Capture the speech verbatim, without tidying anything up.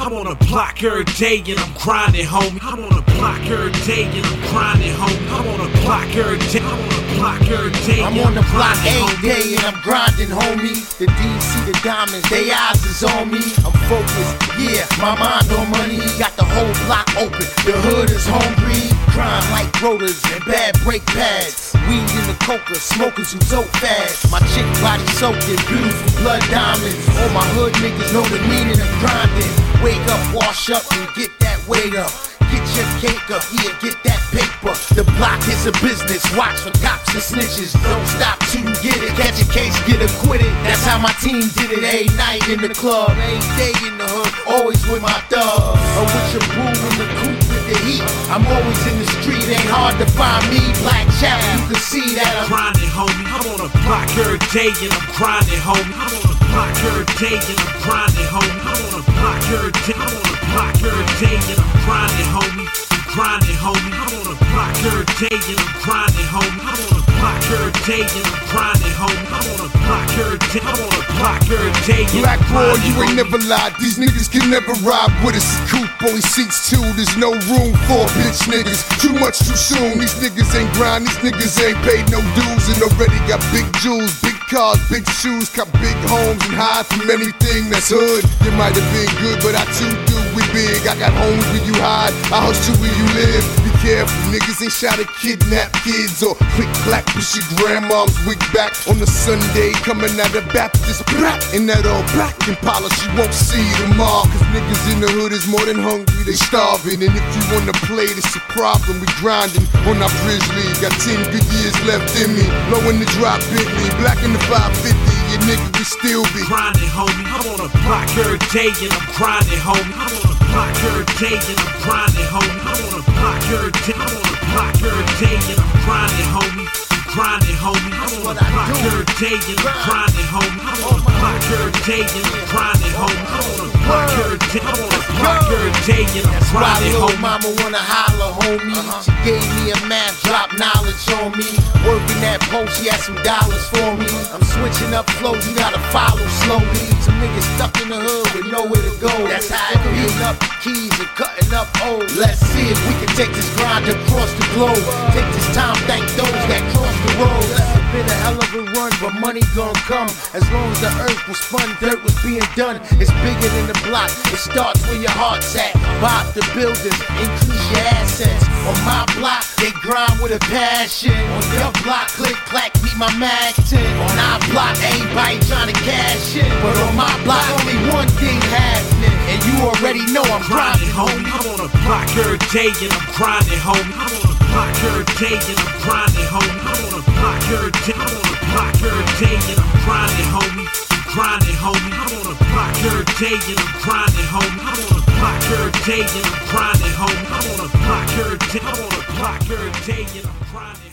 I'm on the block every day and I'm grinding, homie. I'm on the block every day and I'm grinding, homie. I'm on the block every day. I'm on the block every day. I'm on the block every day and I'm grinding, homie. The D C, the diamonds, they eyes is on me. I'm focused, yeah, my mind on money. Got the whole block open, the hood is hungry. Grind like rotors and bad brake pads. Weed in the coca, smoking some dope fast. My chick body soaking, beautiful blood diamonds. All my hood niggas know the meaning of grinding. Wake up, wash up, and get that weight up. Get your cake up, yeah, get that paper. The block is a business, watch for cops and snitches. Don't stop till you get it, catch a case, get acquitted. That's how my team did it every night in the club. Every day in the hood, always with my thugs. I'm with your boo in the coupe with the heat. I'm always in the street, ain't hard to find me. Black Chapel, you can see that I'm grinding, homie. I'm on the block every day and I'm grinding, homie. I'm on the block every day and I'm grinding, homie. I'm on the block every day. I'm on the block every day and I'm grinding, homie. I'm grinding, homie. I'm on the block every day and I'm grinding, homie. I'm on the block every day and I'm grinding, homie. I'm on the block every day. I'm on the block every day. Black boy, you ain't never lied. These niggas can never ride with us. Coupe only seats two. There's no room for bitch niggas. Too much too soon. These niggas ain't grind. These niggas ain't paid no dues and already got big jewels, big cars, big shoes, got big homes and hide from anything that's hood. You might have been good, but I too do. We big. I got homes where you hide. I hustle where you live. Be careful, niggas ain't shot to kidnap kids or click clack push your grandma's wig back on a Sunday coming out of Baptist black and that all black and polish you won't see tomorrow. Cause niggas in the hood is more than hungry, they starving. And if you wanna play, this a problem. We grinding on our bridge league. Got ten good years left in me. Low in the drop Bentley, black in the five fifty. Your nigga we still be grinding, homie. I'm on the block every day and I'm grinding, homie. I'm on the block every day and I'm grinding, homie. I'm on the block every day. I'm on the block every day and I'm grinding, homie. I'm grinding, homie. I'm on the block every day and I'm grinding, homie. I'm on the block every day and I'm grinding, homie. I'm on the block every day. I'm on the block every day and I'm grinding, homie. Mama wanna holler, homie. She gave me a math, drop knowledge on me. Working that post, she had some dollars for me. I'm switching up flows, you gotta follow slowly. Some niggas stuck in the hood with nowhere to go. That's how it is. Up keys and cutting up old. Let's see if we can take this grind across the globe. Take this time, thank those that cross the road. It's been a hell of a run, but money gon' come. As long as the earth was spun, dirt was being done. It's bigger than the block, it starts where your heart's at. Buy up the buildings, increase your assets. On my block, they grind with a passion. On your block, click, clack, beat my mag ten. On our block, everybody trying to cash in. But on my block, only one thing happening. And you already know I'm grinding, homie. I'm on the block every day and I'm grinding, homie. I'm on the block every day and I'm grinding, homie. I'm on the block every day. I'm on the block every day and I'm grinding, homie. I'm grinding, homie. I'm on the block every day and I'm grinding, homie. I'm on the block every day and I'm grinding, homie. I'm on the block every day. I'm on the block every day and I'm grinding.